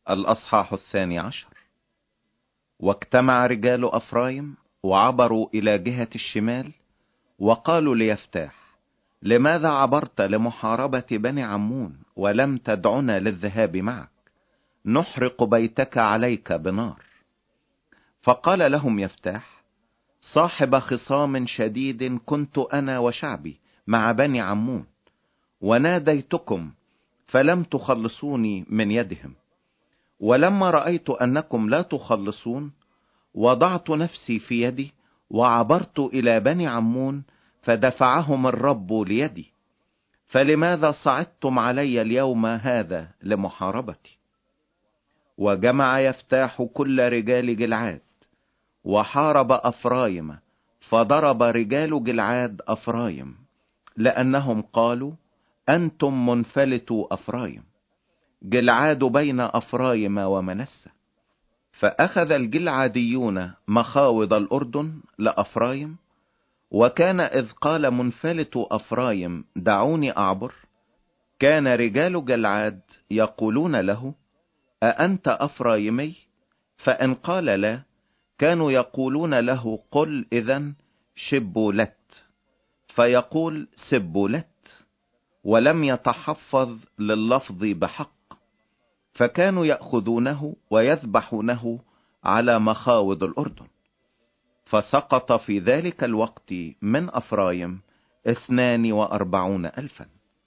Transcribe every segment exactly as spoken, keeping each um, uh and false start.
الأصحاح الثاني عشر. واجتمع رجال أفرايم وعبروا إلى جهة الشمال، وقالوا ليفتاح: لماذا عبرت لمحاربة بني عمون ولم تدعنا للذهاب معك؟ نحرق بيتك عليك بنار. فقال لهم يفتاح: صاحب خصام شديد كنت أنا وشعبي مع بني عمون، وناديتكم فلم تخلصوني من يدهم. ولما رأيت أنكم لا تخلصون، وضعت نفسي في يدي وعبرت إلى بني عمون، فدفعهم الرب ليدي. فلماذا صعدتم علي اليوم هذا لمحاربتي؟ وجمع يفتاح كل رجال جلعاد وحارب أفرايم، فضرب رجال جلعاد أفرايم، لأنهم قالوا: أنتم منفلتوا أفرايم، جلعاد بين أفرايم ومنسة. فأخذ الجلعاديون مخاوض الأردن لأفرايم، وكان إذ قال منفلت أفرايم: دعوني أعبر، كان رجال جلعاد يقولون له: أأنت أفرايمي؟ فإن قال لا، كانوا يقولون له: قل إذن شبولت، فيقول سبولت، ولم يتحفظ لللفظ بحق. فكانوا يأخذونه ويذبحونه على مخاوض الأردن. فسقط في ذلك الوقت من أفرايم اثنان وأربعون ألفا.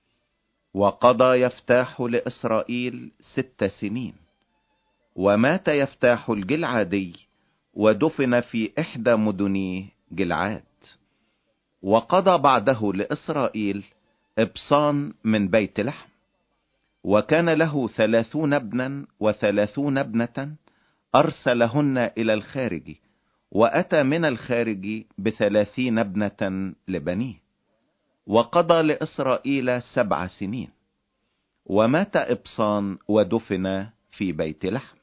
وقضى يفتاح لإسرائيل ست سنين. ومات يفتاح الجلعادي ودفن في إحدى مدن جلعاد. وقضى بعده لإسرائيل إبصان من بيت لحم، وكان له ثلاثون ابنا وثلاثون ابنة، أرسلهن إلى الخارج، وأتى من الخارج بثلاثين ابنة لبنيه. وقضى لإسرائيل سبع سنين. ومات إبصان ودفن في بيت لحم.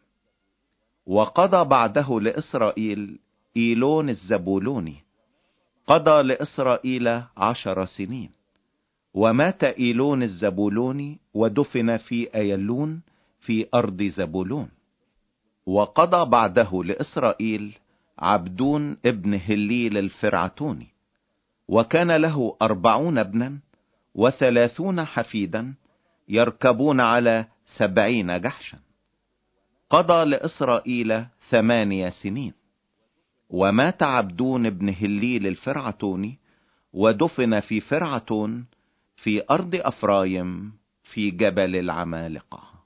وقضى بعده لإسرائيل إيلون الزبولوني، قضى لإسرائيل عشر سنين. ومات إيلون الزبولوني ودفن في أيلون في أرض زبولون. وقضى بعده لإسرائيل عبدون ابن هليل الفرعتوني، وكان له أربعون ابنا وثلاثون حفيدا يركبون على سبعين جحشا. قضى لإسرائيل ثمانية سنين. ومات عبدون ابن هليل الفرعتوني ودفن في فرعتون في أرض أفرايم في جبل العمالقة.